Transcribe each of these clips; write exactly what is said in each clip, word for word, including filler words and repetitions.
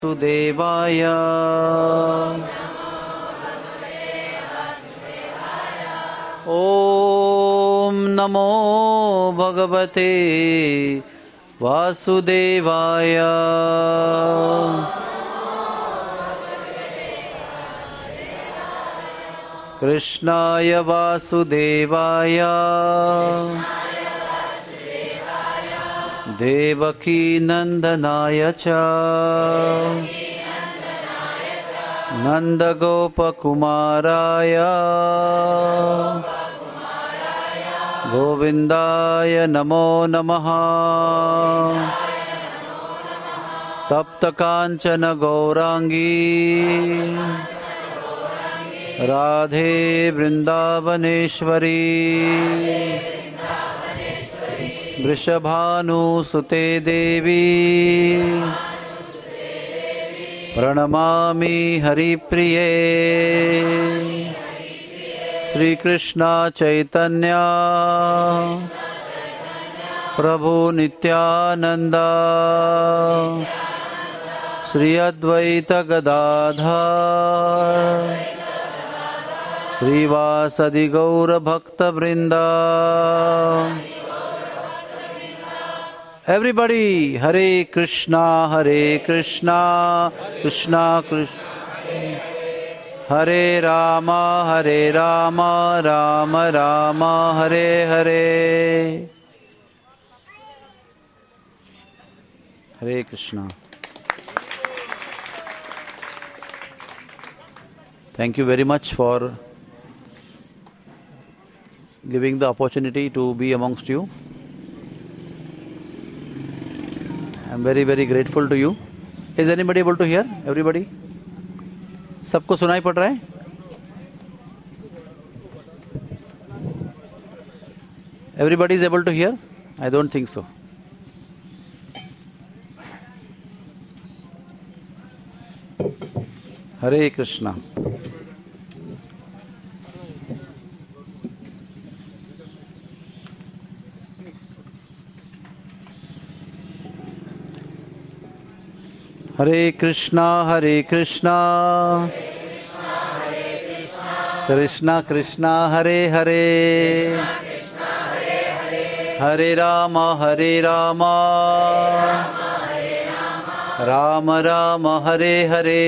Vasudevaya. Om Namo Bhagavate Vasudevaya. Krishnaya Vasudevaya. Devaki Nandanaya cha Nanda Gopa Kumaraya Govindaya Namo Namaha Tapta Kanchana Gaurangi Radhe Vrindavaneshwari Vrishabhanu Sute Devi Pranamami Hari Priye Sri Krishna Chaitanya Prabhu Nityananda Sri Advaita Gadadhar Sri Vasadi Gaura Bhakta Vrinda. Everybody, Hare Krishna, Hare Krishna, Krishna Krishna, Hare Rama, Hare Rama, Rama Rama, Hare Hare. Hare Krishna. Thank you very much for giving the opportunity to be amongst you. I am very very grateful to you. Is anybody able to hear? Everybody? सबको सुनाई पड़ रहा है? Everybody is able to hear? I don't think so. Hare Krishna. Hare Krishna, Hare Krishna, Krishna Krishna, Hare Hare, Hare Rama, Hare Rama, Rama Rama, Hare Hare.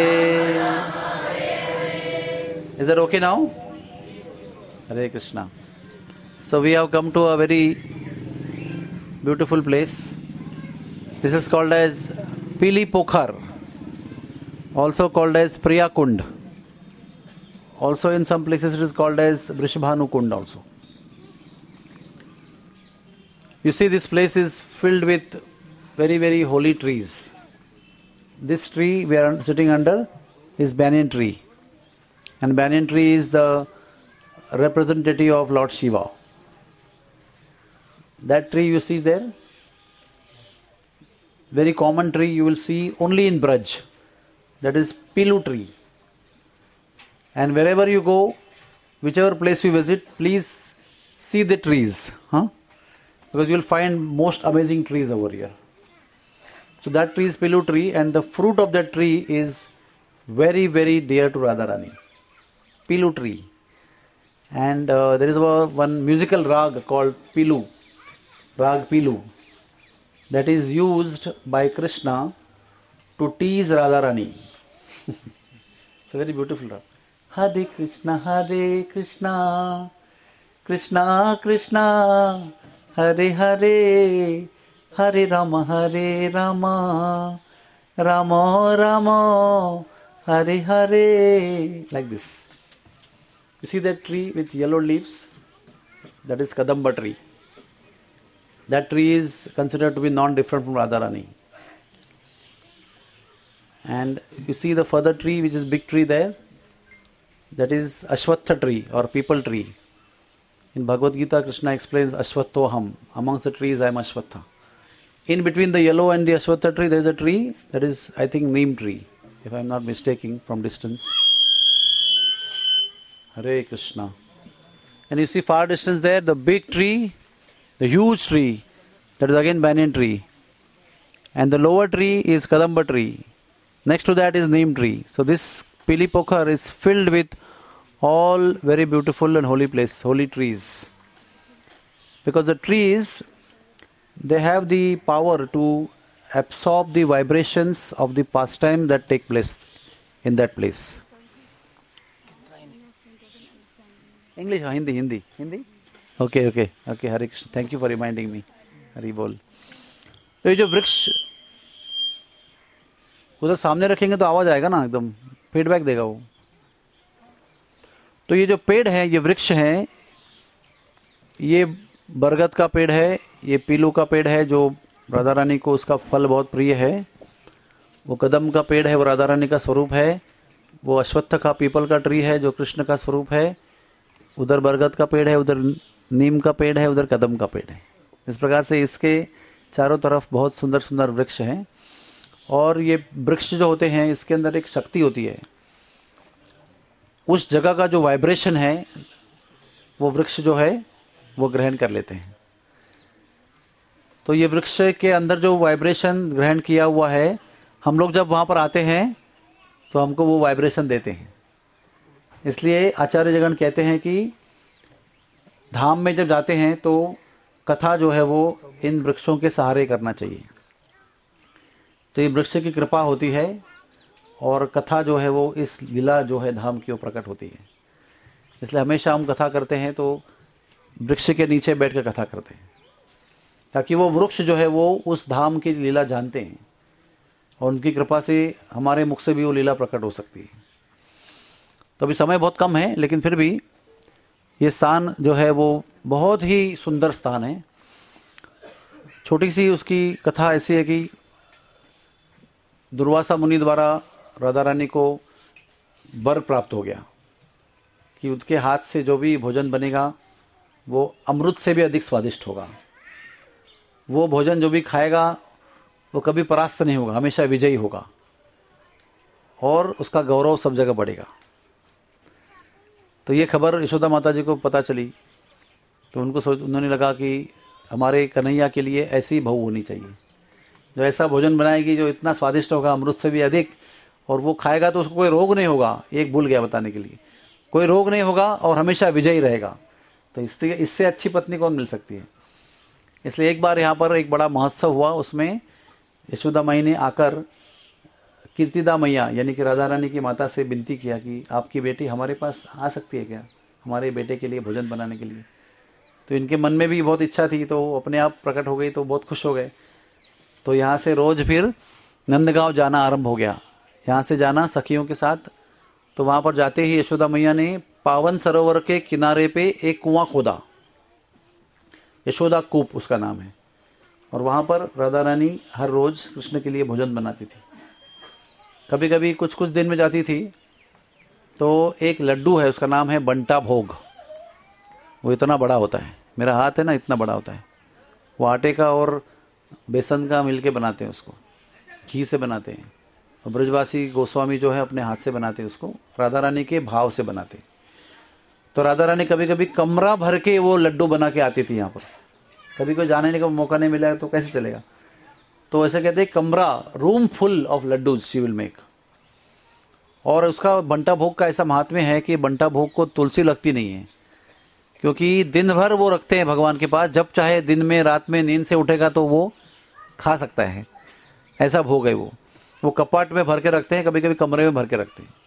Is that okay now? Hare Krishna. So we have come to a very beautiful place. This is called as Pili Pokhar, also called as Priya Kund. Also in some places it is called as Vrishabhanu Kund also. You see, this place is filled with very very holy trees. This tree we are sitting under is banyan tree. And banyan tree is the representative of Lord Shiva. That tree you see there, very common tree you will see only in Braj. That is Pilu tree. And wherever you go, whichever place you visit, please see the trees. Huh? Because you will find most amazing trees over here. So that tree is Pilu tree, and the fruit of that tree is very very dear to Radharani. Pilu tree. And uh, there is a, one musical rag called Pilu. Rag Pilu. That is used by Krishna to tease Radharani. It's a very beautiful rag. Hare Krishna, Hare Krishna, Krishna Krishna, Hare Hare, Hare Rama, Hare Rama, Rama Rama, Hare Hare. Like this. You see that tree with yellow leaves? That is Kadamba tree. That tree is considered to be non-different from Radharani. And you see the further tree, which is big tree there, that is Ashwatha tree or people tree. In Bhagavad Gita, Krishna explains Ashwattoham. Amongst the trees, I am Ashwatha. In between the yellow and the Ashwatha tree, there is a tree that is, I think, Neem tree, if I am not mistaken from distance. Hare Krishna. And you see far distance there, the big tree, the huge tree, that is again banyan tree. And the lower tree is Kadamba tree. Next to that is neem tree. So this Pili Pokhar is filled with all very beautiful and holy place, holy trees. Because the trees, they have the power to absorb the vibrations of the pastime that take place in that place. English or Hindi? Hindi? Hindi? Okay, okay, okay. Hare Krishna. Thank you for reminding me. Hari Bol. तो ये जो वृक्ष उधर सामने रखेंगे तो आवाज आएगा ना, एकदम फीडबैक देगा वो. तो ये जो पेड़ है, ये वृक्ष है, ये बरगद का पेड़ है, ये पीलू का पेड़ है जो राधा रानी को उसका फल बहुत प्रिय है. वो कदम का पेड़ है, वो राधा रानी का स्वरूप है. वो अश्वत्थ का पीपल का ट्री है जो कृष्ण का स्वरूप है. उधर बरगद का पेड़ है, उधर नीम का पेड़ है, उधर कदम का पेड़ है. इस प्रकार से इसके चारों तरफ बहुत सुंदर सुंदर वृक्ष हैं. और ये वृक्ष जो होते हैं, इसके अंदर एक शक्ति होती है. उस जगह का जो वाइब्रेशन है वो वृक्ष जो है वो ग्रहण कर लेते हैं. तो ये वृक्ष के अंदर जो वाइब्रेशन ग्रहण किया हुआ है, हम लोग जब वहां पर आते हैं तो हमको वो वाइब्रेशन देते हैं. इसलिए आचार्य जगन कहते हैं कि धाम में जब जाते हैं तो कथा जो है वो इन वृक्षों के सहारे करना चाहिए. तो ये वृक्ष की कृपा होती है और कथा जो है वो इस लीला जो है धाम की ओर प्रकट होती है. इसलिए हमेशा हम कथा करते हैं तो वृक्ष के नीचे बैठकर कथा करते हैं, ताकि वो वृक्ष जो है वो उस धाम की लीला जानते हैं और उनकी कृपा से हमारे मुख से भी वो लीला प्रकट हो सकती है. तो अभी समय बहुत कम है, लेकिन फिर भी ये स्थान जो है वो बहुत ही सुंदर स्थान है. छोटी सी उसकी कथा ऐसी है कि दुर्वासा मुनि द्वारा राधा रानी को वर प्राप्त हो गया कि उसके हाथ से जो भी भोजन बनेगा वो अमृत से भी अधिक स्वादिष्ट होगा. वो भोजन जो भी खाएगा वो कभी परास्त नहीं होगा, हमेशा विजयी होगा और उसका गौरव सब जगह बढ़ेगा. तो ये खबर यशोदा माता जी को पता चली तो उनको सोच उन्होंने लगा कि हमारे कन्हैया के लिए ऐसी बहू होनी चाहिए जो ऐसा भोजन बनाएगी जो इतना स्वादिष्ट होगा, अमृत से भी अधिक, और वो खाएगा तो उसको कोई रोग नहीं होगा. एक भूल गया बताने के लिए, कोई रोग नहीं होगा और हमेशा विजयी रहेगा. तो इससे इससे अच्छी पत्नी कौन मिल सकती है. इसलिए एक बार यहाँ पर एक बड़ा महोत्सव हुआ. उसमें यशोदा माई ने आकर कीर्तिदा मैया यानी कि राधा रानी की माता से विनती किया कि आपकी बेटी हमारे पास आ सकती है क्या, हमारे बेटे के लिए भोजन बनाने के लिए. तो इनके मन में भी बहुत इच्छा थी, तो अपने आप प्रकट हो गई, तो बहुत खुश हो गए. तो यहाँ से रोज फिर नंदगांव जाना आरंभ हो गया. यहाँ से जाना सखियों के साथ. तो वहाँ पर जाते ही यशोदा मैया ने पावन सरोवर के किनारे पे एक कुआं खोदा, यशोदा कूप उसका नाम है. और वहाँ पर राधा रानी हर रोज कृष्ण के लिए भोजन बनाती थी. कभी कभी कुछ कुछ दिन में जाती थी तो एक लड्डू है, उसका नाम है बंटा भोग. वो इतना बड़ा होता है, मेरा हाथ है ना, इतना बड़ा होता है. वो आटे का और बेसन का मिलके बनाते हैं, उसको घी से बनाते हैं. और ब्रजवासी गोस्वामी जो है अपने हाथ से बनाते हैं, उसको राधा रानी के भाव से बनाते. तो राधा रानी कभी कभी कमरा भर के वो लड्डू बना के आती थी यहाँ पर. कभी कोई जाने का मौका नहीं मिला तो कैसे चलेगा. तो ऐसे कहते हैं कमरा, room full of laddoo she will make. और उसका बंटा भोग का ऐसा महात्म्य है कि बंटा भोग को तुलसी लगती नहीं है, क्योंकि दिन भर वो रखते हैं भगवान के पास. जब चाहे दिन में रात में नींद से उठेगा तो वो खा सकता है, ऐसा भोग है वो. वो कपाट में भर के रखते हैं, कभी कभी कमरे में भर के रखते हैं.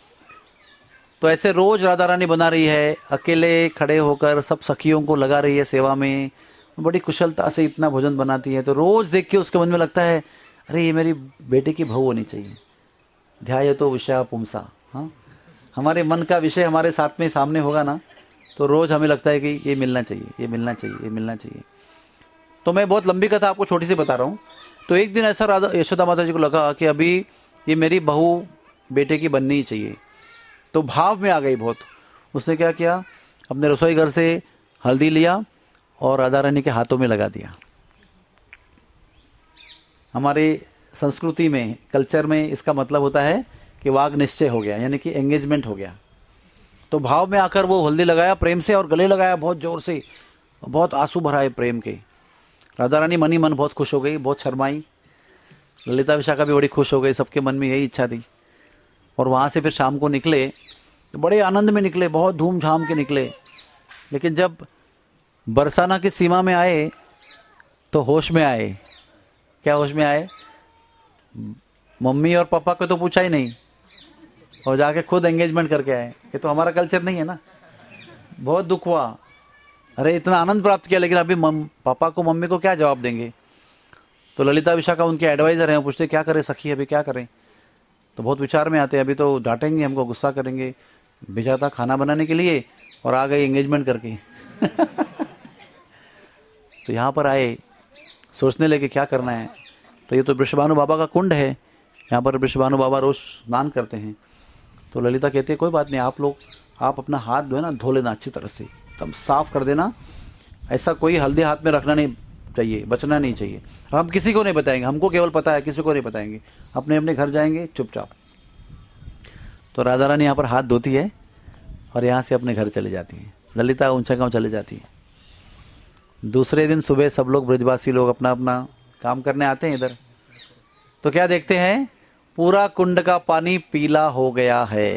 तो ऐसे रोज राधा रानी बना रही है, अकेले खड़े होकर सब सखियों को लगा रही है सेवा में. बड़ी कुशलता से इतना भोजन बनाती है. तो रोज देख के उसके मन में लगता है अरे ये मेरी बेटे की बहू होनी चाहिए. ध्याय तो विषय पुंसा. हाँ, हमारे मन का विषय हमारे साथ में सामने होगा ना, तो रोज हमें लगता है कि ये मिलना चाहिए, ये मिलना चाहिए, ये मिलना चाहिए. तो मैं बहुत लंबी कथा आपको छोटी सी बता रहा हूँ. तो एक दिन ऐसा राधा यशोदा माता जी को लगा कि अभी ये मेरी बहू बेटे की बननी ही चाहिए. तो भाव में आ गई बहुत. उसने क्या किया, अपने रसोई घर से हल्दी लिया और राधा रानी के हाथों में लगा दिया. हमारे संस्कृति में, कल्चर में इसका मतलब होता है कि वाग निश्चय हो गया, यानी कि एंगेजमेंट हो गया. तो भाव में आकर वो हल्दी लगाया प्रेम से और गले लगाया बहुत जोर से. बहुत आंसू भरा है प्रेम के. राधा रानी मनी मन बहुत खुश हो गई, बहुत शर्माई. ललिता विशाखा भी बड़ी खुश हो गई, सबके मन में यही इच्छा थी। और वहाँ से फिर शाम को निकले तो बड़े आनंद में निकले, बहुत धूमधाम के निकले। लेकिन जब बरसाना की सीमा में आए तो होश में आए। क्या होश में आए? मम्मी और पापा को तो पूछा ही नहीं और जाके खुद एंगेजमेंट करके आए। ये तो हमारा कल्चर नहीं है ना। बहुत दुख हुआ, अरे इतना आनंद प्राप्त किया लेकिन अभी मम, पापा को मम्मी को क्या जवाब देंगे। तो ललिता विशाखा उनके एडवाइजर हैं, वो पूछते क्या करें सखी, अभी क्या करें। तो बहुत विचार में आते हैं, अभी तो डांटेंगे हमको, गुस्सा करेंगे, भेजा था खाना बनाने के लिए और आ गए एंगेजमेंट करके। तो यहाँ पर आए, सोचने लगे क्या करना है। तो ये तो वृषभानु बाबा का कुंड है, यहाँ पर वृषभानु बाबा रोज स्नान करते हैं। तो ललिता कहती है कोई बात नहीं, आप लोग आप अपना हाथ जो है ना धो लेना अच्छी तरह से, एकदम साफ कर देना। ऐसा कोई हल्दी हाथ में रखना नहीं चाहिए, बचना नहीं चाहिए। हम किसी को नहीं बताएंगे, हमको केवल पता है, किसी को नहीं बताएंगे। अपने अपने घर जाएंगे चुपचाप। तो राधा रानी यहाँ पर हाथ धोती है और यहाँ से अपने घर चले जाती है। ललिता ऊंचा गांव चले जाती है। दूसरे दिन सुबह सब लोग ब्रजवासी लोग अपना अपना काम करने आते हैं इधर। तो क्या देखते हैं, पूरा कुंड का पानी पीला हो गया है।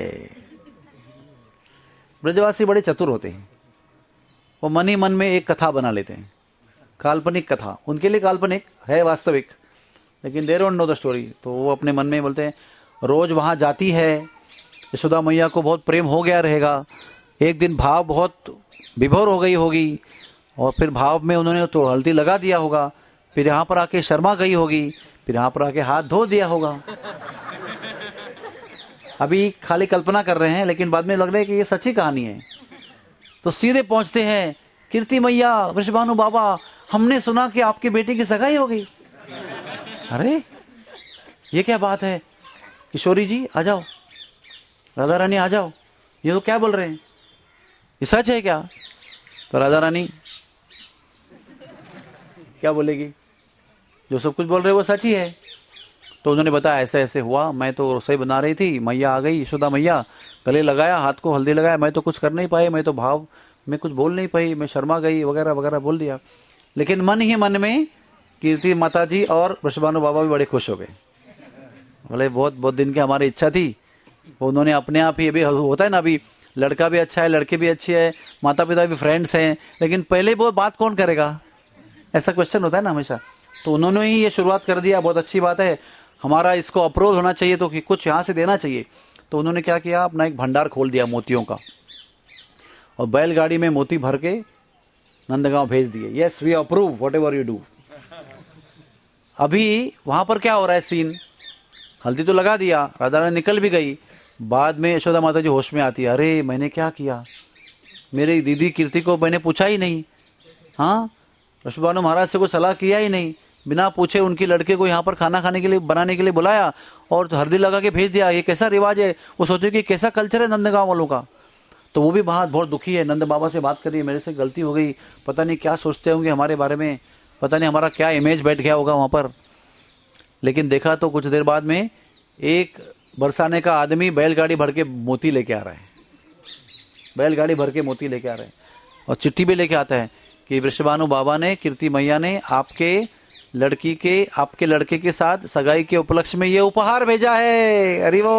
ब्रजवासी बड़े चतुर होते हैं, वो मन ही मन में एक कथा बना लेते हैं, काल्पनिक कथा। उनके लिए काल्पनिक है, वास्तविक, लेकिन they don't know the story. तो वो अपने मन में बोलते हैं रोज वहां जाती है, यशोदा मैया को बहुत प्रेम हो गया रहेगा। एक दिन भाव बहुत विभोर हो गई होगी और फिर भाव में उन्होंने तो हल्दी लगा दिया होगा, फिर यहाँ पर आके शर्मा गई होगी, फिर यहाँ पर आके हाथ धो दिया होगा। अभी खाली कल्पना कर रहे हैं, लेकिन बाद में लग रहा है कि ये सच्ची कहानी है। तो सीधे पहुंचते हैं, कीर्ति मैया, वृषभानु बाबा, हमने सुना कि आपकी बेटी की सगाई हो गई। अरे ये क्या बात है, किशोरी जी आ जाओ, राधा रानी आ जाओ, ये तो क्या बोल रहे हैं, ये सच है क्या? तो राधा रानी क्या बोलेगी, जो सब कुछ बोल रहे वो सच ही है। तो उन्होंने बताया ऐसे ऐसे हुआ, मैं तो रसोई बना रही थी, मैया आ गई, यशोदा मैया, गले लगाया, हाथ को हल्दी लगाया, मैं तो कुछ कर नहीं पाई, मैं तो भाव में कुछ बोल नहीं पाई, मैं शर्मा गई वगैरह वगैरह बोल दिया। लेकिन मन ही मन में कीर्ति माता जी और वृषभानु बाबा भी बड़े खुश हो गए। बोले बहुत बहुत दिन की हमारी इच्छा थी, वो उन्होंने अपने आप ही, अभी होता है ना, अभी लड़का भी अच्छा है, लड़की भी अच्छी है, माता पिता भी फ्रेंड्स हैं, लेकिन पहले वो बात कौन करेगा, ऐसा क्वेश्चन होता है ना हमेशा। तो उन्होंने ही ये शुरुआत कर दिया, बहुत अच्छी बात है, हमारा इसको अप्रोच होना चाहिए, तो कि कुछ यहाँ से देना चाहिए। तो उन्होंने क्या किया, अपना एक भंडार खोल दिया मोतियों का और बैलगाड़ी में मोती भर के नंदगांव भेज दिए। Yes we approve whatever you do. अभी वहां पर क्या हो रहा है सीन, हल्दी तो लगा दिया, राधा रानी निकल भी गई। बाद में यशोदा माता जी होश में आती है, अरे मैंने क्या किया, मेरी दीदी कीर्ति को मैंने पूछा ही नहीं, हाँ वृषभानु महाराज से कोई सलाह किया ही नहीं, बिना पूछे उनकी लड़के को यहाँ पर खाना खाने के लिए बनाने के लिए बुलाया और हल्दी लगा के भेज दिया। ये कैसा रिवाज है, वो सोचे कि कैसा कल्चर है नंदगांव वालों का। तो वो भी बहुत बहुत दुखी है, नंद बाबा से बात करी, मेरे से गलती हो गई, पता नहीं क्या सोचते होंगे हमारे बारे में, पता नहीं हमारा क्या इमेज बैठ गया होगा वहां पर। लेकिन देखा तो कुछ देर बाद में एक बरसाने का आदमी बैलगाड़ी भर के मोती लेके आ रहा है, बैलगाड़ी भर के मोती लेके आ रहे हैं और चिट्ठी भी लेके आता है कि वृषभानु बाबा ने, कीर्ति मैया ने आपके लड़की के, आपके लड़के के साथ सगाई के उपलक्ष्य में ये उपहार भेजा है। अरे वो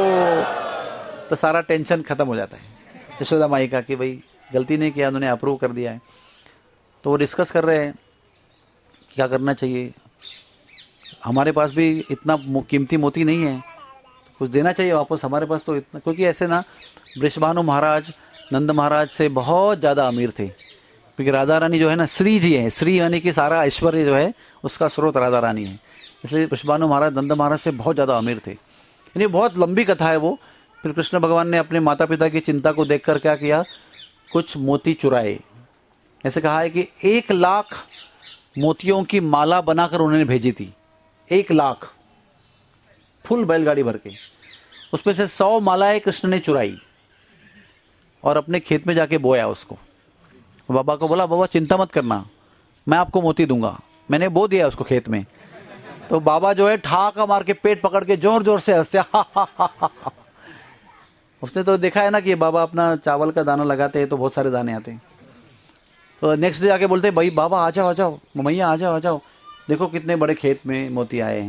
तो सारा टेंशन खत्म हो जाता है यशोदा माई का कि भाई गलती नहीं किया, उन्होंने अप्रूव कर दिया है। तो वो डिस्कस कर रहे हैं क्या करना चाहिए, हमारे पास भी इतना कीमती मोती नहीं है, कुछ देना चाहिए वापस, हमारे पास तो इतना, क्योंकि ऐसे ना वृषभानु महाराज नंद महाराज से बहुत ज़्यादा अमीर थे, क्योंकि राधा रानी जो है ना श्री जी है, श्री यानी कि सारा ऐश्वर्य जो है उसका स्रोत राधा रानी है, इसलिए वृषभानु महाराज नंद महाराज से बहुत ज़्यादा अमीर थे। यानी बहुत लंबी कथा है वो। फिर कृष्ण भगवान ने अपने माता पिता की चिंता को देखकर क्या किया, कुछ मोती चुराए। ऐसे कहा है कि एक लाख मोतियों की माला बनाकर उन्होंने भेजी थी, एक लाख फुल बैलगाड़ी भर के, उसमें से सौ मालाएं कृष्ण ने चुराई और अपने खेत में जाके बोया उसको। बाबा को बोला, बाबा चिंता मत करना, मैं आपको मोती दूंगा, मैंने बो दिया उसको खेत में। तो बाबा जो है ठाका मार के पेट पकड़ के जोर जोर से हंसते, हा हा हा हा। उसने तो देखा है ना कि बाबा अपना चावल का दाना लगाते हैं तो बहुत सारे दाने आते हैं। तो नेक्स्ट डे आके बोलते हैं, भाई बाबा आ जाओ आ जाओ, मैया आ जाओ आ जाओ, देखो कितने बड़े खेत में मोती आए हैं।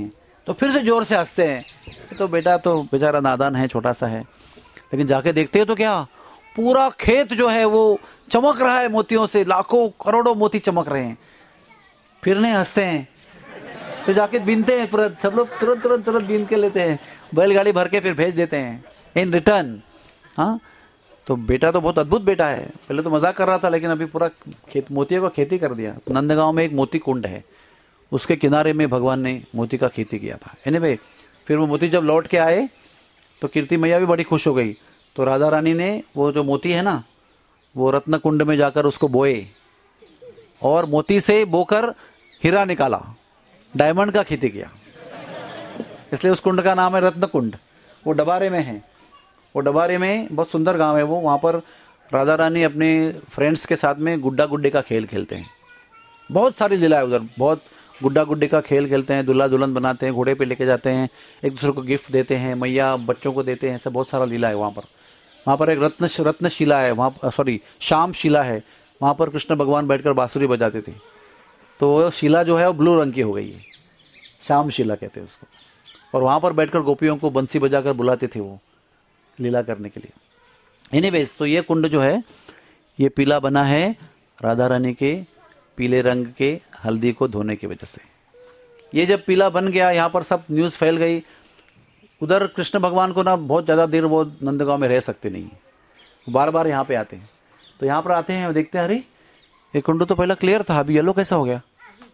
तो फिर से जोर से हंसते हैं। तो बेटा तो बेचारा नादान है, छोटा सा है, लेकिन जाके देखते हैं तो क्या, पूरा खेत जो है वो चमक रहा है मोतियों से, लाखों करोड़ों मोती चमक रहे हैं। फिर नहीं हंसते हैं, फिर जाके बीनते हैं, तुरंत सब लोग तुरंत तुरंत तुरंत बीन के लेते हैं, बैलगाड़ी भर के फिर भेज देते हैं इन रिटर्न। हाँ, तो बेटा तो बहुत अद्भुत बेटा है। पहले तो मजाक कर रहा था, लेकिन अभी पूरा खेत मोतियों का खेती कर दिया। नंदगांव में एक मोती कुंड है, उसके किनारे में भगवान ने मोती का खेती किया था। एनीवे, फिर वो मोती जब लौट के आए तो कीर्ति मैया भी बड़ी खुश हो गई। तो राधा रानी ने वो जो मोती है ना, वो रत्न कुंड में जाकर उसको बोए और मोती से बोकर हीरा निकाला, डायमंड का खेती किया। इसलिए उस कुंड का नाम है रत्न कुंड। वो डबारे में है, वो डबारे में बहुत सुंदर गांव है वो। वहां पर राधा रानी अपने फ्रेंड्स के साथ में गुड्डा गुड्डे का खेल खेलते हैं। बहुत सारी लीला है उधर, बहुत गुड्डा गुड्डे का खेल खेलते हैं, दुल्हा दुल्हन बनाते हैं, घोड़े पे लेके जाते हैं, एक दूसरे को गिफ्ट देते हैं, मैया बच्चों को देते हैं, सब बहुत सारा लीला है वहाँ पर। वहाँ पर एक रत्न रत्नशिला है, वहाँ सॉरी श्याम शिला है, वहाँ पर कृष्ण भगवान बैठकर बांसुरी बजाते थे। तो शिला जो है वो ब्लू रंग की हो गई है, श्याम शिला कहते हैं उसको। और वहाँ पर बैठकर गोपियों को बंसी बजाकर बुलाते थे वो लीला करने के लिए। एनीवेज, तो ये कुंड जो है ये पीला बना है राधा रानी के पीले रंग के हल्दी को धोने की वजह से। ये जब पीला बन गया, यहाँ पर सब न्यूज़ फैल गई। उधर कृष्ण भगवान को ना बहुत ज़्यादा देर वो नंदगांव में रह सकते नहीं, बार बार यहाँ पे आते हैं। तो यहाँ पर आते हैं और देखते हैं, अरे ये कुंड तो पहले क्लियर था, अभी येलो कैसा हो गया।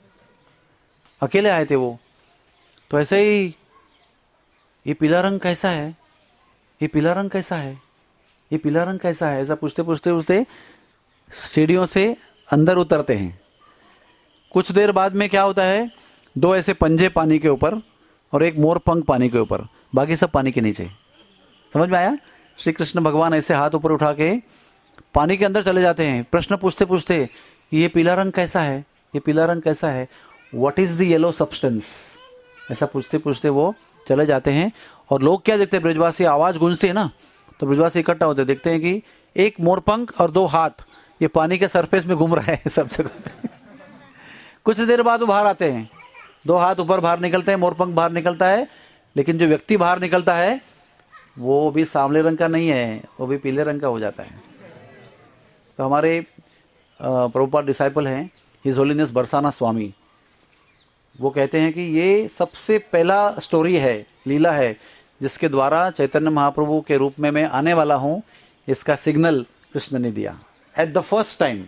अकेले आए थे वो, तो ऐसे ही ये पीला रंग कैसा है, ये पीला रंग कैसा है, ये पीला रंग कैसा है, ऐसा पूछते पूछते पूछते सीढ़ियों से अंदर उतरते हैं। कुछ देर बाद में क्या होता है, दो ऐसे पंजे पानी के ऊपर और एक मोर पंख पानी के ऊपर, बाकी सब पानी के नीचे। समझ में आया? श्री कृष्ण भगवान ऐसे हाथ ऊपर उठा के पानी के अंदर चले जाते हैं, प्रश्न पूछते पूछते ये पीला रंग कैसा है, ये पीला रंग कैसा है, what is the yellow substance, ऐसा पूछते पूछते वो चले जाते हैं। और लोग क्या देखते हैं, ब्रजवासी आवाज गूंजती है ना, तो ब्रजवासी इकट्ठा होते, देखते हैं कि एक मोरपंख और दो हाथ ये पानी के सरफेस में घूम रहा है सब जगह। कुछ देर बाद वो बाहर आते हैं, दो हाथ ऊपर बाहर निकलते हैं, मोरपंख बाहर निकलता है, लेकिन जो व्यक्ति बाहर निकलता है वो भी सांवले रंग का नहीं है, वो भी पीले रंग का हो जाता है। तो हमारे प्रभुपाद डिसाइपल हैं हिज होलीनेस बरसाना स्वामी, वो कहते हैं कि ये सबसे पहला स्टोरी है, लीला है, जिसके द्वारा चैतन्य महाप्रभु के रूप में मैं आने वाला हूं, इसका सिग्नल कृष्ण ने दिया एट द फर्स्ट टाइम।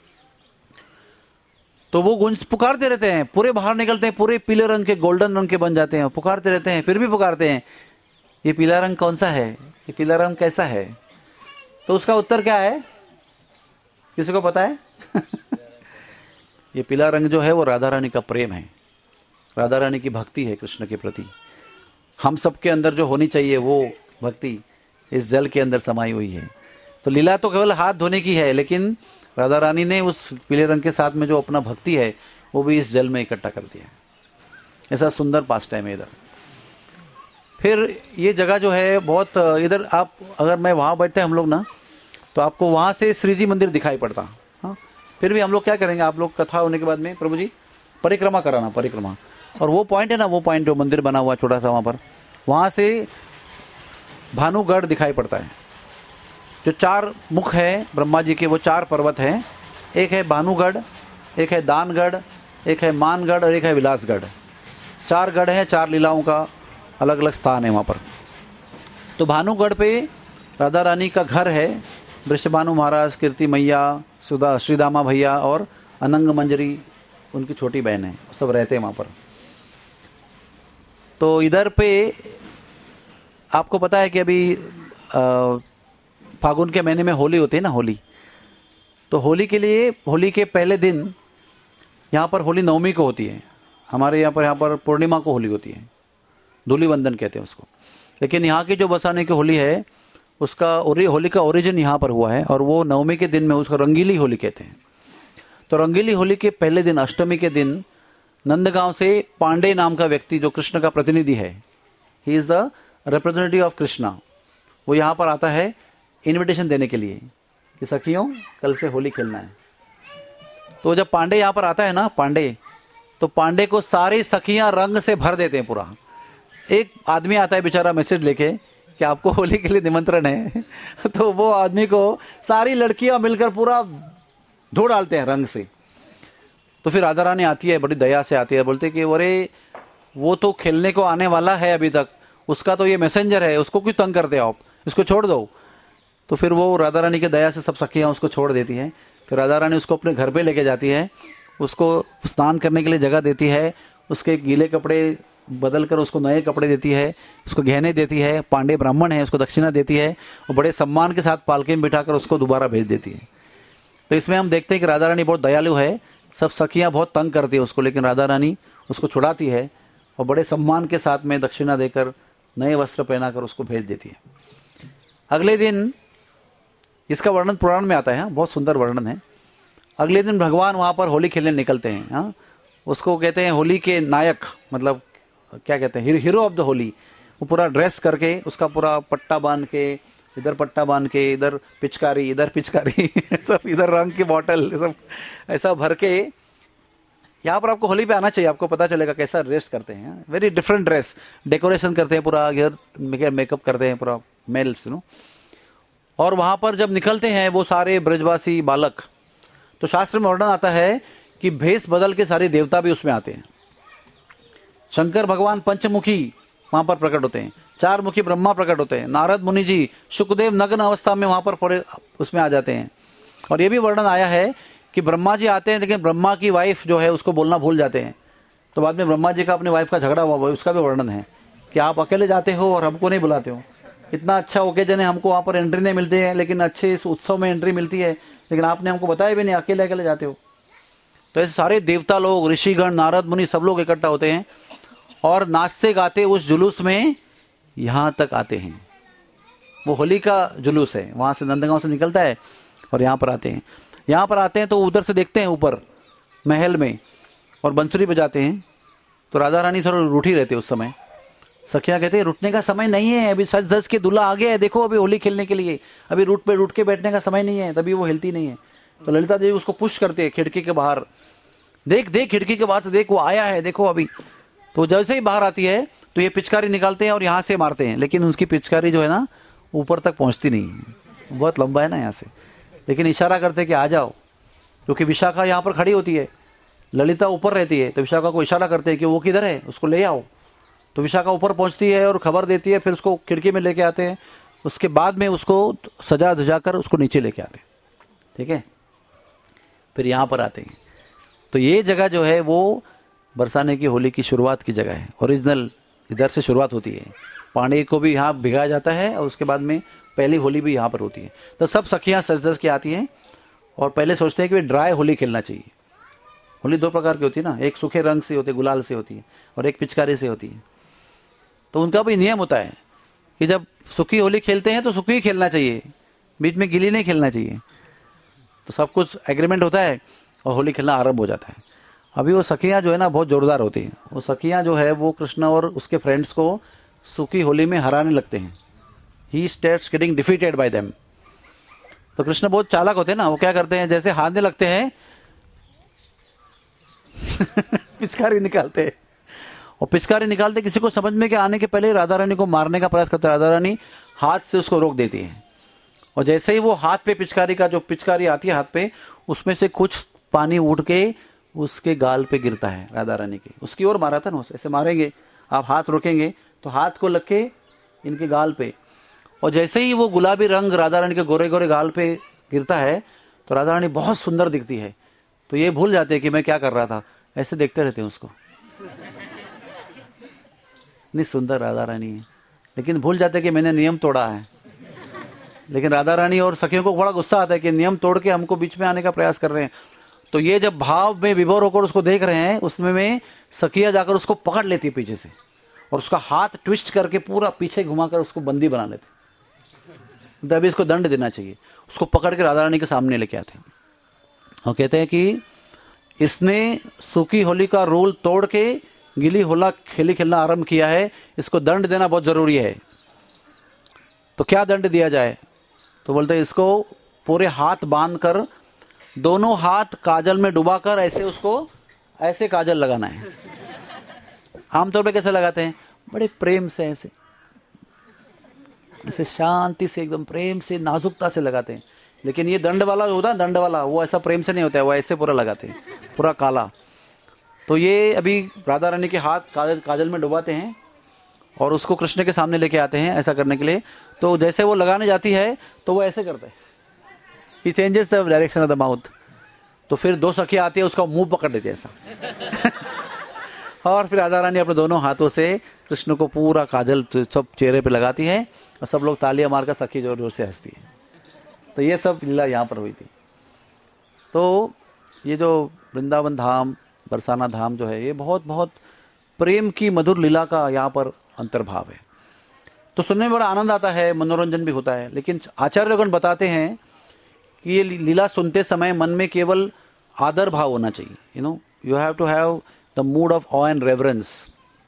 तो वो गुंज पुकारते रहते हैं, पूरे बाहर निकलते हैं, पूरे पीले रंग के गोल्डन रंग के बन जाते हैं, पुकारते रहते हैं, फिर भी पुकारते हैं, ये पीला रंग कौन सा है, ये पीला रंग कैसा है। तो उसका उत्तर क्या है, किसी को पता है? ये पीला रंग जो है वो राधा रानी का प्रेम है, राधा रानी की भक्ति है कृष्ण के प्रति। हम सबके अंदर जो होनी चाहिए वो भक्ति इस जल के अंदर समाई हुई है। तो लीला तो केवल हाथ धोने की है, लेकिन राधा रानी ने उस पीले रंग के साथ में जो अपना भक्ति है वो भी इस जल में इकट्ठा कर दिया। ऐसा सुंदर पास टाइम है इधर। फिर ये जगह जो है बहुत, इधर आप अगर मैं वहाँ बैठते हम लोग ना, तो आपको वहाँ से श्री जी मंदिर दिखाई पड़ता। हाँ, फिर भी हम लोग क्या करेंगे, आप लोग कथा होने के बाद में प्रभु जी परिक्रमा कराना, परिक्रमा। और वो पॉइंट है ना, वो पॉइंट जो मंदिर बना हुआ छोटा सा वहाँ पर, वहाँ से भानुगढ़ दिखाई पड़ता है। जो चार मुख है ब्रह्मा जी के, वो चार पर्वत हैं, एक है भानुगढ़, एक है दानगढ़, एक है मानगढ़ और एक है विलासगढ़। चार गढ़ हैं, चार लीलाओं का अलग अलग स्थान है वहाँ पर। तो भानुगढ़ पे राधा रानी का घर है, वृषभानु महाराज, कीर्ति मैया, सुधा श्रीदामा भैया और अनंग मंजरी उनकी छोटी बहन है, सब रहते हैं वहाँ पर। तो इधर पे आपको पता है कि अभी फागुन के महीने में होली होती है ना, होली। तो होली के लिए, होली के पहले दिन यहाँ पर होली नवमी को होती है, हमारे यहाँ पर यहाँ पर पूर्णिमा को होली होती है, धूलिवंदन कहते हैं उसको। लेकिन यहाँ की जो बसाने की होली है उसका होली का ओरिजिन यहाँ पर हुआ है, और वो नवमी के दिन में उसको रंगीली होली कहते हैं। तो रंगीली होली के पहले दिन, अष्टमी के दिन, नंदगांव से पांडे नाम का व्यक्ति जो कृष्ण का प्रतिनिधि है, he is the representative of Krishna, वो यहाँ पर आता है इनविटेशन देने के लिए कि सखियों कल से होली खेलना है। तो जब पांडे यहाँ पर आता है ना, पांडे, तो पांडे को सारी सखियां रंग से भर देते हैं पूरा, एक आदमी आता है बेचारा मैसेज लेके कि आपको होली के लिए निमंत्रण है तो वो आदमी को सारी लड़कियां मिलकर पूरा धो डालते हैं रंग से। तो फिर राधा रानी आती है, बड़ी दया से आती है, बोलते कि अरे वो तो खेलने को आने वाला है अभी तक, उसका तो ये मैसेंजर है, उसको क्यों तंग करते हो आप, इसको छोड़ दो। तो फिर वो राधा रानी की दया से सब सखियां उसको छोड़ देती हैं। फिर राधा रानी उसको अपने घर पे लेके जाती है, उसको स्नान करने के लिए जगह देती है, उसके गीले कपड़े बदल कर उसको नए कपड़े देती है, उसको गहने देती है, पांडे ब्राह्मण है उसको दक्षिणा देती है, और बड़े सम्मान के साथ पालकी में बिठाकर उसको दोबारा भेज देती है। तो इसमें हम देखते हैं कि राधा रानी बहुत दयालु है। सब सखियां बहुत तंग करती है उसको, लेकिन राधा रानी उसको छुड़ाती है और बड़े सम्मान के साथ में दक्षिणा देकर नए वस्त्र पहनाकर उसको भेज देती है। अगले दिन इसका वर्णन पुराण में आता है, बहुत सुंदर वर्णन है। अगले दिन भगवान वहां पर होली खेलने निकलते हैं। हाँ, उसको कहते हैं होली के नायक, मतलब क्या कहते हैं, हीरो ऑफ द होली। वो पूरा ड्रेस करके, उसका पूरा पट्टा बांध के, इधर पट्टा बांध के, इधर पिचकारी, इधर पिचकारी सब इधर रंग की बोतल, सब ऐसा भर के यहाँ पर आपको होली पे आना चाहिए, आपको पता चलेगा कैसा ड्रेस करते हैं। वेरी डिफरेंट ड्रेस, डेकोरेशन करते हैं पूरा, घेर मेकअप करते हैं पूरा मेल्स नो। और वहां पर जब निकलते हैं वो सारे ब्रजवासी बालक, तो शास्त्र में वर्णन आता है कि भेष बदल के सारे देवता भी उसमें आते हैं। शंकर भगवान पंचमुखी वहां पर प्रकट होते हैं, चार मुखी ब्रह्मा प्रकट होते हैं, नारद मुनि जी, शुकदेव नग्न अवस्था में वहां पर उसमें आ जाते हैं। और ये भी वर्णन आया है कि ब्रह्मा जी आते हैं, लेकिन ब्रह्मा की वाइफ जो है उसको बोलना भूल जाते हैं। तो बाद में ब्रह्मा जी का अपनी वाइफ का झगड़ा हुआ, उसका भी वर्णन है कि आप अकेले जाते हो और हमको नहीं बुलाते हो। इतना अच्छा ओकेजन है, हमको वहां पर एंट्री नहीं मिलती है, लेकिन अच्छे इस उत्सव में एंट्री मिलती है, लेकिन आपने हमको बताया भी नहीं, अकेले अकेले जाते हो। तो ऐसे सारे देवता लोग, ऋषिगण, नारद मुनि सब लोग इकट्ठा होते हैं और नाचते गाते उस जुलूस में यहां तक आते हैं। वो होली का जुलूस है, वहां से नंदगांव से निकलता है और यहाँ पर आते हैं। यहाँ पर आते हैं तो उधर से देखते हैं ऊपर महल में और बंसुरी बजाते हैं। तो राधा रानी थोड़ा रूठी रहती है उस समय। सखिया कहते हैं रुटने का समय नहीं है, अभी सच धज के दूल्हा आ गया है, देखो अभी होली खेलने के लिए, अभी रूट पे रूट के बैठने का समय नहीं है, तभी वो हिलती नहीं है। तो ललिता देवी उसको पुश करते हैं खिड़की के बाहर, देख देख खिड़की के बाहर से देख, वो आया है देखो अभी। तो जैसे ही बाहर आती है तो ये पिचकारी निकालते हैं और यहाँ से मारते हैं, लेकिन उसकी पिचकारी जो है ना ऊपर तक पहुंचती नहीं है, बहुत लंबा है ना यहाँ से। लेकिन इशारा करते हैं कि आ जाओ, क्योंकि विशाखा यहाँ पर खड़ी होती है, ललिता ऊपर रहती है, तो विशाखा को इशारा करते हैं कि वो किधर है, उसको ले आओ। तो विशाखा ऊपर पहुंचती है और खबर देती है, फिर उसको खिड़की में लेके आते हैं। उसके बाद में उसको सजा धजा कर उसको नीचे लेके आते हैं, ठीक है। फिर यहाँ पर आते हैं। तो ये जगह जो है वो बरसाने की होली की शुरुआत की जगह है, ओरिजिनल इधर से शुरुआत होती है। पानी को भी यहाँ भिगाया जाता है और उसके बाद में पहली होली भी यहाँ पर होती है। तो सब सखियाँ सज धज के आती हैं और पहले सोचते हैं कि ड्राई होली खेलना चाहिए। होली दो प्रकार की होती है ना, एक सूखे रंग से होती है, गुलाल से होती है, और एक पिचकारी से होती है। तो उनका भी नियम होता है कि जब सूखी होली खेलते हैं तो सूखी ही खेलना चाहिए, बीच में गीली नहीं खेलना चाहिए। तो सब कुछ एग्रीमेंट होता है और होली खेलना आरंभ हो जाता है। अभी वो सखियाँ जो है ना बहुत जोरदार होती हैं। वो सखियाँ जो है वो कृष्ण और उसके फ्रेंड्स को सूखी होली में हराने लगते हैं। He starts getting defeated by them. तो कृष्ण बहुत चालाक होते हैं ना, वो क्या करते हैं, जैसे हारने लगते हैं पिचकारी निकालते हैं, और पिचकारी निकालते किसी को समझ में के आने के पहले राधा रानी को मारने का प्रयास करते हैं। राधा रानी हाथ से उसको रोक देती है, और जैसे ही वो हाथ पे पिचकारी का जो पिचकारी आती है हाथ पे, उसमें से कुछ पानी उठ के उसके गाल पे गिरता है राधा रानी के। उसकी ओर मारा था ना, ऐसे मारेंगे आप, हाथ रोकेंगे तो हाथ को लग के इनके गाल पे, और जैसे ही वो गुलाबी रंग राधा रानी के गोरे गोरे गाल पे गिरता है तो राधा रानी बहुत सुंदर दिखती है। तो ये भूल जाते हैं कि मैं क्या कर रहा था, ऐसे देखते रहते हैं उसको। नहीं सुंदर राधा रानी है, लेकिन भूल जाते कि मैंने नियम तोड़ा है। लेकिन राधा रानी और सखियों को बड़ा गुस्सा आता है कि नियम तोड़ के हमको बीच में आने का प्रयास कर रहे हैं। तो ये जब भाव में विभोर होकर उसको देख रहे हैं, उसमें में सखिया जाकर उसको पकड़ लेती है पीछे से, और उसका हाथ ट्विस्ट करके पूरा पीछे घुमाकर उसको बंदी बना लेते। तभी इसको दंड देना चाहिए। उसको पकड़ के राधा रानी के सामने लेके आते हैं और कहते हैं कि इसने सूखी होली का रूल तोड़ के गीली होला खेली खेलना आरंभ किया है, इसको दंड देना बहुत जरूरी है। तो क्या दंड दिया जाए? तो बोलते हैं इसको पूरे हाथ बांध कर, दोनों हाथ काजल में डुबाकर ऐसे उसको ऐसे काजल लगाना है। आमतौर पे कैसे लगाते हैं, बड़े प्रेम से ऐसे ऐसे शांति से एकदम प्रेम से नाजुकता से लगाते हैं। लेकिन ये दंड वाला जो होता है, दंड वाला, वो ऐसा प्रेम से नहीं होता है, वो ऐसे पूरा लगाते हैं, पूरा काला। तो ये अभी राधा रानी के हाथ काजल काजल में डुबाते हैं और उसको कृष्ण के सामने लेके आते हैं ऐसा करने के लिए। तो जैसे वो लगाने जाती है तो वो ऐसे करता है, he changes the direction of the mouth. तो फिर दो सखियां आती है, उसका मुंह पकड़ लेती है ऐसा और फिर राधा रानी अपने दोनों हाथों से कृष्ण को पूरा काजल सब चेहरे पे लगाती है और सब लोग तालियां मारकर सखी जोर जोर से हंसती है। तो ये सब लीला यहाँ पर हुई थी। तो ये जो वृंदावन धाम, बरसाना धाम जो है, ये बहुत बहुत प्रेम की मधुर लीला का यहाँ पर अंतर्भाव है। तो सुनने में बड़ा आनंद आता है, मनोरंजन भी होता है। लेकिन आचार्यगण बताते हैं कि ये लीला सुनते समय मन में केवल आदर भाव होना चाहिए। You know, you have to have the mood of awe and reverence.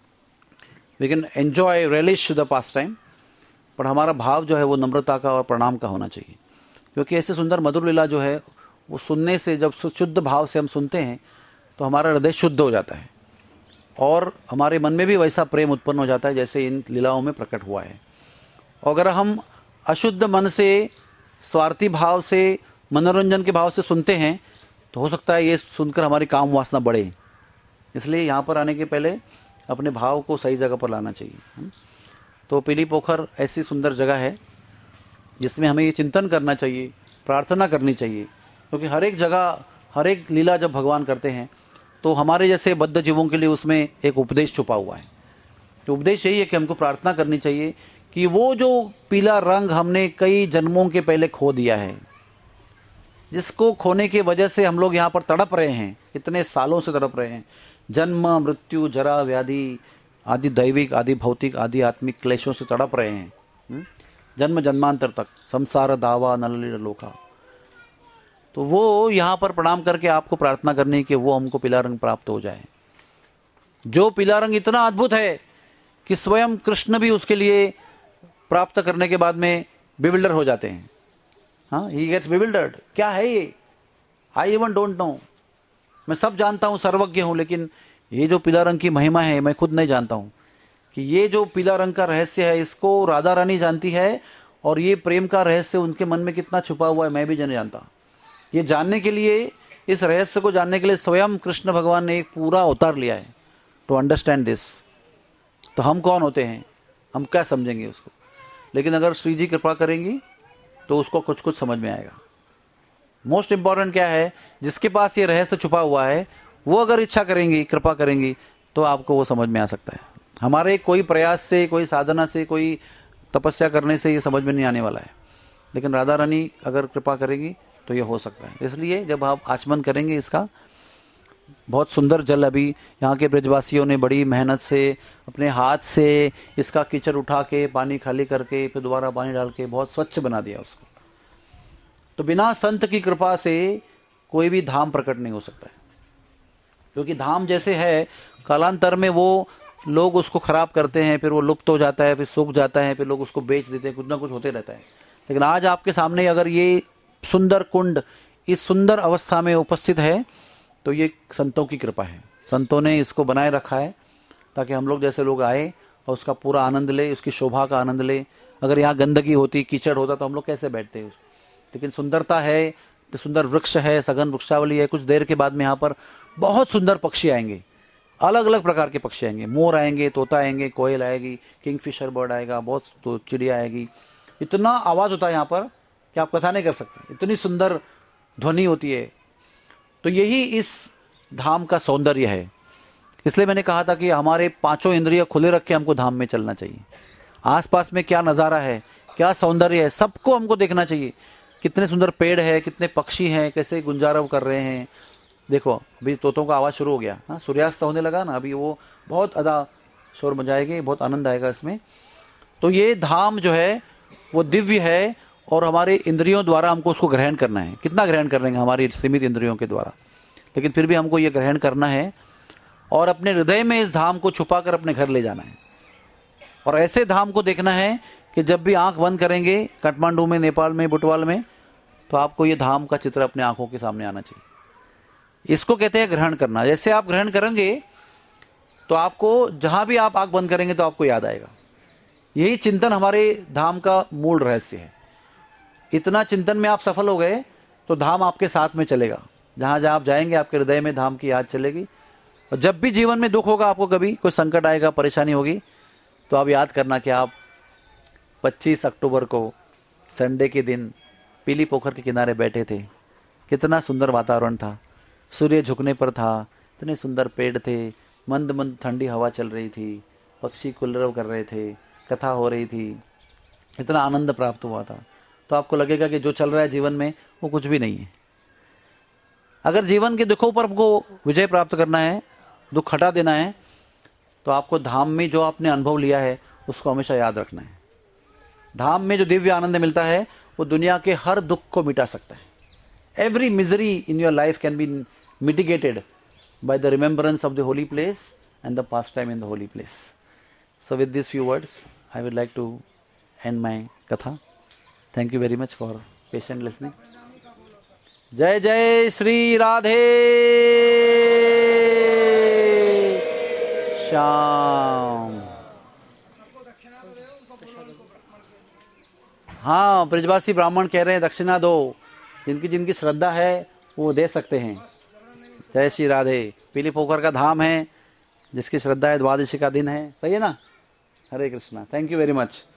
We can enjoy, relish the pastime, पर हमारा भाव जो है वो नम्रता का और प्रणाम का होना चाहिए। क्योंकि ऐसे सुंदर मधुर लीला जो है वो सुनने से, जब शुद्ध भाव से हम सुनते हैं तो हमारा हृदय शुद्ध हो जाता है और हमारे मन में भी वैसा प्रेम उत्पन्न हो जाता है जैसे इन लीलाओं में प्रकट हुआ है। अगर हम अशुद्ध मन से, स्वार्थी भाव से, मनोरंजन के भाव से सुनते हैं तो हो सकता है ये सुनकर हमारी काम वासना बढ़े। इसलिए यहाँ पर आने के पहले अपने भाव को सही जगह पर लाना चाहिए। तो पीली पोखर ऐसी सुंदर जगह है जिसमें हमें ये चिंतन करना चाहिए, प्रार्थना करनी चाहिए। क्योंकि हर एक जगह, हर एक लीला जब भगवान करते हैं तो हमारे जैसे बद्ध जीवों के लिए उसमें एक उपदेश छुपा हुआ है। तो उपदेश यही है कि हमको प्रार्थना करनी चाहिए कि वो जो पीला रंग हमने कई जन्मों के पहले खो दिया है, जिसको खोने की वजह से हम लोग यहाँ पर तड़प रहे हैं, इतने सालों से तड़प रहे हैं, जन्म मृत्यु जरा व्याधि आदि दैविक आदि भौतिक आदि आत्मिक क्लेशों से तड़प रहे हैं, जन्म जन्मांतर तक, संसार दावा नलिनी लोका। तो वो यहाँ पर प्रणाम करके आपको प्रार्थना करनी कि वो हमको पीला रंग प्राप्त हो जाए। जो पीला रंग इतना अद्भुत है कि स्वयं कृष्ण भी उसके लिए प्राप्त करने के बाद में बिविल्डर हो जाते हैं। हाँ, ही गेट्स बिविल्डर्ड। क्या है ये? I even don't know. मैं सब जानता हूँ, सर्वज्ञ हूँ, लेकिन ये जो पीला रंग की महिमा है मैं खुद नहीं जानता हूँ कि ये जो पीला रंग का रहस्य है इसको राधा रानी जानती है, और ये प्रेम का रहस्य उनके मन में कितना छुपा हुआ है मैं भी नहीं जानता। ये जानने के लिए, इस रहस्य को जानने के लिए स्वयं कृष्ण भगवान ने एक पूरा अवतार लिया है टू अंडरस्टैंड दिस। तो हम कौन होते हैं, हम क्या समझेंगे उसको? लेकिन अगर श्री जी कृपा करेंगी तो उसको कुछ कुछ समझ में आएगा। मोस्ट इंपॉर्टेंट क्या है, जिसके पास ये रहस्य छुपा हुआ है वो अगर इच्छा करेंगी, कृपा करेंगी, तो आपको वो समझ में आ सकता है। हमारे कोई प्रयास से, कोई साधना से, कोई तपस्या करने से ये समझ में नहीं आने वाला है, लेकिन राधा रानी अगर कृपा करेगी तो ये हो सकता है। इसलिए जब आप आचमन करेंगे इसका, बहुत सुंदर जल अभी यहाँ के ब्रजवासियों ने बड़ी मेहनत से अपने हाथ से इसका कीचड़ उठा के, पानी खाली करके, फिर दोबारा पानी डाल के बहुत स्वच्छ बना दिया उसको। तो बिना संत की कृपा से कोई भी धाम प्रकट नहीं हो सकता है, क्योंकि धाम जैसे है कालांतर में वो लोग उसको खराब करते हैं, फिर वो लुप्त हो जाता है, फिर सूख जाता है, फिर लोग उसको बेच देते हैं, कुछ ना कुछ होते रहता है। लेकिन आज आपके सामने अगर ये सुंदर कुंड इस सुंदर अवस्था में उपस्थित है तो ये संतों की कृपा है। संतों ने इसको बनाए रखा है ताकि हम लोग जैसे लोग आए और उसका पूरा आनंद ले, उसकी शोभा का आनंद ले। अगर यहाँ गंदगी होती, कीचड़ होता तो हम लोग कैसे बैठते हैं? लेकिन सुंदरता है, तो सुंदर वृक्ष है, सघन वृक्षावली है। कुछ देर के बाद में यहाँ पर बहुत सुंदर पक्षी आएंगे, अलग अलग प्रकार के पक्षी आएंगे। मोर आएंगे, तोता आएंगे, कोयल आएगी, किंगफिशर बर्ड आएगा, बहुत तो चिड़िया आएगी। इतना आवाज होता है यहाँ पर कि आप कथा नहीं कर सकते, इतनी सुंदर ध्वनि होती है। तो यही इस धाम का सौंदर्य है। इसलिए मैंने कहा था कि हमारे पांचों इंद्रिय खुले रख के हमको धाम में चलना चाहिए। आसपास में क्या नज़ारा है, क्या सौंदर्य है, सबको हमको देखना चाहिए। कितने सुंदर पेड़ है, कितने पक्षी हैं, कैसे गुंजारव कर रहे हैं। देखो अभी तोतों का आवाज़ शुरू हो गया, हाँ, सूर्यास्त होने लगा ना, अभी वो बहुत अदा शोर मचाएगी, बहुत आनंद आएगा इसमें। तो ये धाम जो है वो दिव्य है और हमारे इंद्रियों द्वारा हमको उसको ग्रहण करना है। कितना ग्रहण कर लेंगे हमारी सीमित इंद्रियों के द्वारा, लेकिन फिर भी हमको ये ग्रहण करना है और अपने हृदय में इस धाम को छुपा कर अपने घर ले जाना है। और ऐसे धाम को देखना है कि जब भी आंख बंद करेंगे काठमांडू में, नेपाल में, बुटवाल में, तो आपको ये धाम का चित्र अपने आंखों के सामने आना चाहिए। इसको कहते हैं ग्रहण करना। जैसे आप ग्रहण करेंगे तो आपको जहां भी आप आंख बंद करेंगे तो आपको याद आएगा। यही चिंतन हमारे धाम का मूल रहस्य है। इतना चिंतन में आप सफल हो गए तो धाम आपके साथ में चलेगा। जहां जहां आप जाएंगे आपके हृदय में धाम की याद चलेगी। और जब भी जीवन में दुख होगा, आपको कभी कोई संकट आएगा, परेशानी होगी, तो आप याद करना कि आप पच्चीस अक्टूबर को संडे के दिन पीली पोखर के किनारे बैठे थे। कितना सुंदर वातावरण था, सूर्य झुकने पर था, इतने सुंदर पेड़ थे, मंद मंद ठंडी हवा चल रही थी, पक्षी कुलरव कर रहे थे, कथा हो रही थी, इतना आनंद प्राप्त हुआ था। तो आपको लगेगा कि जो चल रहा है जीवन में वो कुछ भी नहीं है। अगर जीवन के दुखों पर हमको विजय प्राप्त करना है, दुख हटा देना है, तो आपको धाम में जो आपने अनुभव लिया है उसको हमेशा याद रखना है। धाम में जो दिव्य आनंद मिलता है वो दुनिया के हर दुख को मिटा सकता है। Every misery in your life can be mitigated by the remembrance of the holy place and the pastime in the holy place. So with these few words, I would like to end my katha. Thank you very much for patient listening. जय जय श्री राधे श्याम। हाँ, ब्रजवासी ब्राह्मण कह रहे हैं दक्षिणा दो। जिनकी जिनकी श्रद्धा है वो दे सकते हैं। जय श्री राधे। पीली पोखर का धाम है, जिसकी श्रद्धा है द्वादशी का दिन है। सही है ना? Hare Krishna. Thank you very much.